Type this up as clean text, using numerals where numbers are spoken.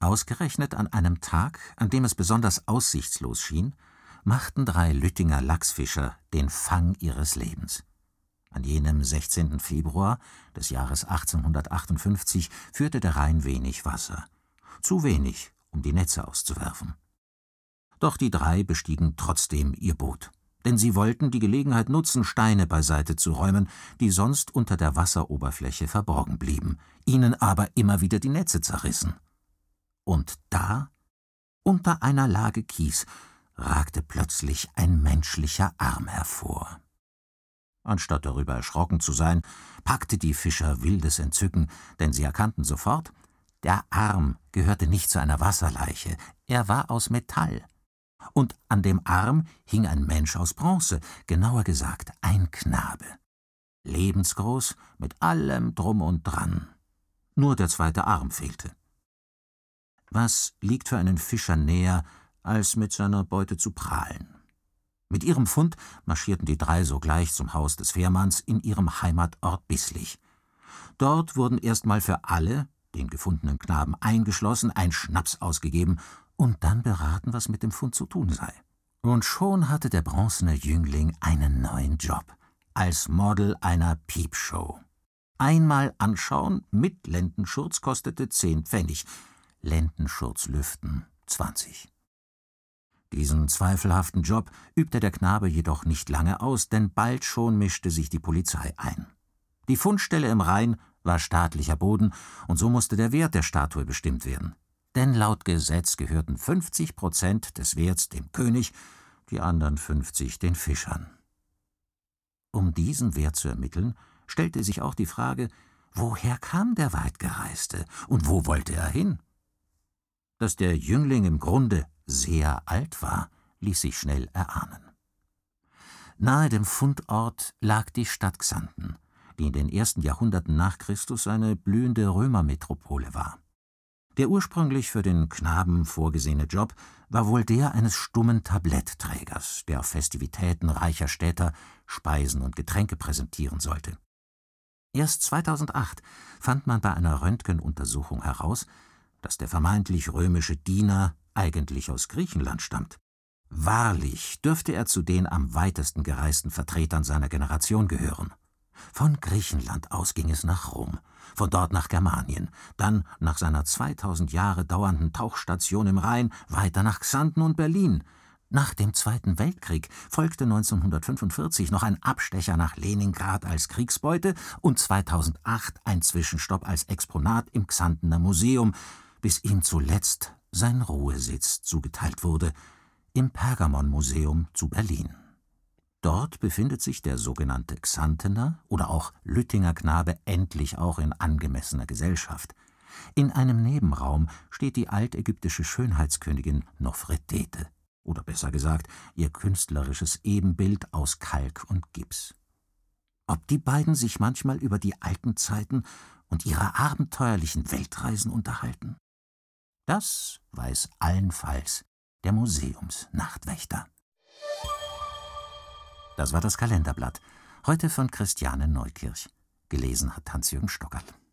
Ausgerechnet an einem Tag, an dem es besonders aussichtslos schien, machten 3 Lüttinger Lachsfischer den Fang ihres Lebens. An jenem 16. Februar des Jahres 1858 führte der Rhein wenig Wasser. Zu wenig, um die Netze auszuwerfen. Doch die 3 bestiegen trotzdem ihr Boot. Denn sie wollten die Gelegenheit nutzen, Steine beiseite zu räumen, die sonst unter der Wasseroberfläche verborgen blieben, ihnen aber immer wieder die Netze zerrissen. Und da, unter einer Lage Kies, ragte plötzlich ein menschlicher Arm hervor. Anstatt darüber erschrocken zu sein, packte die Fischer wildes Entzücken, denn sie erkannten sofort, der Arm gehörte nicht zu einer Wasserleiche, er war aus Metall. Und an dem Arm hing ein Mensch aus Bronze, genauer gesagt ein Knabe. Lebensgroß, mit allem Drum und Dran. Nur der 2. Arm fehlte. Was liegt für einen Fischer näher, als mit seiner Beute zu prahlen? Mit ihrem Fund marschierten die 3 sogleich zum Haus des Fährmanns in ihrem Heimatort Bislich. Dort wurden erstmal für alle, den gefundenen Knaben eingeschlossen, ein Schnaps ausgegeben und dann beraten, was mit dem Fund zu tun sei. Und schon hatte der bronzene Jüngling einen neuen Job, als Model einer Piepshow. Einmal anschauen mit Lendenschurz kostete 10 Pfennig, Lendenschurz lüften 20. Diesen zweifelhaften Job übte der Knabe jedoch nicht lange aus, denn bald schon mischte sich die Polizei ein. Die Fundstelle im Rhein war staatlicher Boden, und so musste der Wert der Statue bestimmt werden. Denn laut Gesetz gehörten 50% des Werts dem König, die anderen 50 den Fischern. Um diesen Wert zu ermitteln, stellte sich auch die Frage, woher kam der Weitgereiste und wo wollte er hin? Dass der Jüngling im Grunde sehr alt war, ließ sich schnell erahnen. Nahe dem Fundort lag die Stadt Xanten, die in den ersten Jahrhunderten nach Christus eine blühende Römermetropole war. Der ursprünglich für den Knaben vorgesehene Job war wohl der eines stummen Tablettträgers, der auf Festivitäten reicher Städter Speisen und Getränke präsentieren sollte. Erst 2008 fand man bei einer Röntgenuntersuchung heraus, dass der vermeintlich römische Diener eigentlich aus Griechenland stammt. Wahrlich dürfte er zu den am weitesten gereisten Vertretern seiner Generation gehören. Von Griechenland aus ging es nach Rom, von dort nach Germanien, dann nach seiner 2000 Jahre dauernden Tauchstation im Rhein weiter nach Xanten und Berlin. Nach dem Zweiten Weltkrieg folgte 1945 noch ein Abstecher nach Leningrad als Kriegsbeute und 2008 ein Zwischenstopp als Exponat im Xantener Museum, bis ihm zuletzt sein Ruhesitz zugeteilt wurde, im Pergamonmuseum zu Berlin. Dort befindet sich der sogenannte Xantener oder auch Lüttinger Knabe endlich auch in angemessener Gesellschaft. In einem Nebenraum steht die altägyptische Schönheitskönigin Nofretete, oder besser gesagt, ihr künstlerisches Ebenbild aus Kalk und Gips. Ob die beiden sich manchmal über die alten Zeiten und ihre abenteuerlichen Weltreisen unterhalten? Das weiß allenfalls der Museumsnachtwächter. Das war das Kalenderblatt, heute von Christiane Neukirch. Gelesen hat Hans-Jürgen Stockerl.